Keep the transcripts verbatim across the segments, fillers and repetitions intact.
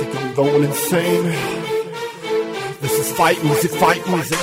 think I'm going insane. This is fight music, fight music.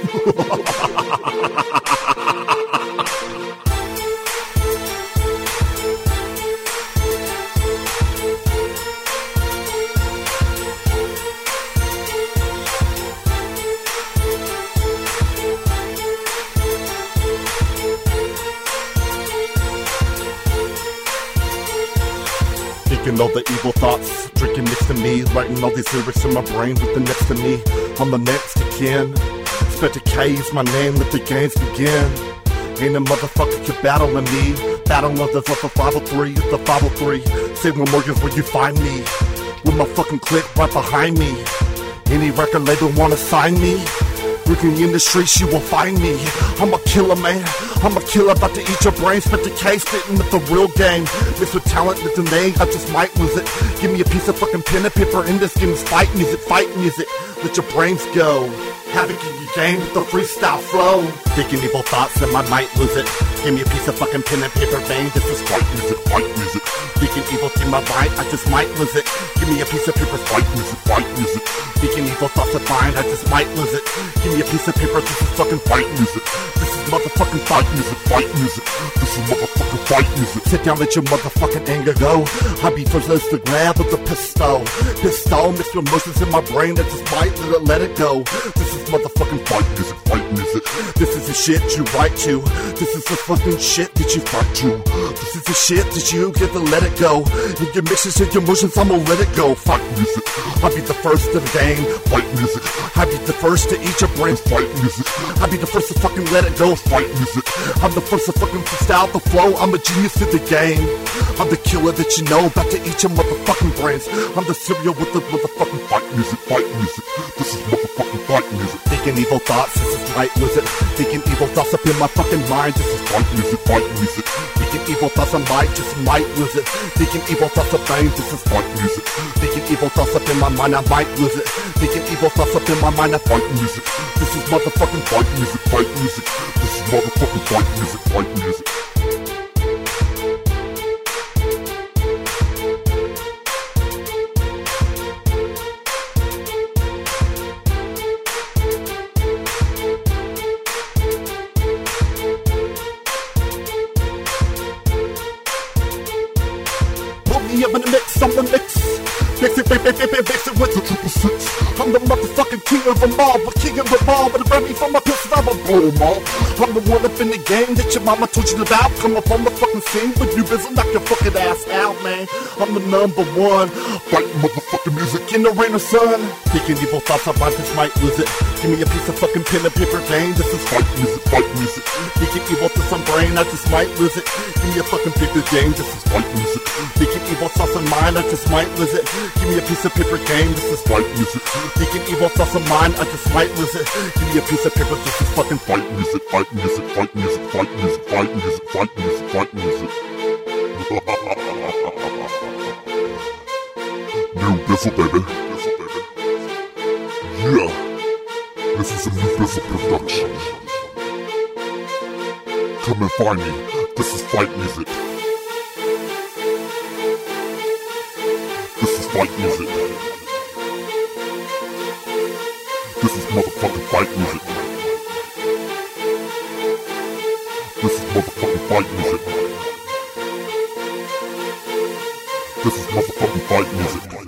Thinking all the evil thoughts, drinking next to me, writing all these lyrics in my brain with the next to me. I'm the next of kin. Spectre K is my name, let the games begin. Ain't a motherfucker can battle with me. Battle of the five oh three, the five oh three. Salem Morgan's where you find me. With my fucking clique right behind me. Any record label wanna sign me? Working in the streets, you will find me. I'm a killer, man. I'm a killer, about to eat your brain. Spit the case, spitting with the real game. Mixed with talent, with the name, I just might lose it. Give me a piece of fucking pen and paper in this game. Fight music, fight music. Let your brains go. Havoc in your game with the freestyle flow. Thinking evil thoughts and I might lose it. Give me a piece of fucking pen and paper vein. This is fight music, fight music. Thinking evil in my mind, I just might lose it. Give me a piece of paper, fight music, fight music. Thinking evil thoughts of mine, I just might lose it. Give me a piece of paper, this is fucking fight music. This is motherfucking fight music, fight music. This is motherfucking fight music. Sit down, let your motherfucking anger go. I be first as the grab with the pistol. Pistol, mix your emotions in my brain, I just might let it, let it go. This is motherfucking fight music, fight music. This is the shit you write to. This is the fucking shit that you fight to. This is the shit that you get to let it go. In your mixes and your emotions, I'ma let it go. Fight music. I'll be the first to the game. Fight music. I'll be the first to eat your brain. Fight music. I'll be the first to fucking let it go. Fight music. I'm the first to fucking freestyle the flow. I'm a genius in the game. I'm the killer that you know, about to eat your motherfucking brains. I'm the cereal with the motherfucking fight music, fight music. This is motherfucking fight music. Thinking evil thoughts, this is fight music. Thinking evil thoughts up in my fucking mind, this is fight music, fight music. Thinking evil thoughts I might, just might lose it. Thinking evil thoughts of fame, this is fight music. Thinking evil thoughts up in my mind, I might lose it. Thinking evil thoughts up in my mind, I fight music. This is motherfucking fight music, fight music. This is motherfucking fight music, fight music. I'm in the mix, I'm the mix. Mix it, baby, baby, mix it with the triple six. I'm the motherfucking king of them all, but king of them all. But grab me from my pistol, I'ma blow them all. I'm the one up in the game that your mama told you about. Come up on the fucking scene with you, busy, knock your fucking ass out, man. I'm the number one. Fight motherfucking music in the rain or sun. Thinking evil thoughts, I might just might lose it. Give me a piece of fucking pen and paper game. This is fight music, fight music. Thinking evil to some brain, I just might lose it. Give me a fucking paper game. This is fight music. Thinking evil thoughts of mine, I just might lose it. Give me a piece of paper game. This is fight music. Thinking evil thoughts of mine, I just might lose it. Give me a piece of paper. This is fucking fight music, fight music, fight music, fight music, fight music, fight music, fight music. New Bizzle, baby. Bizzle, baby. Yeah. This is a new Bizzle production. Come and find me. This is fight music. This is fight music. This is motherfucking fight music. This is motherfucking fight music. This is motherfucking fight music.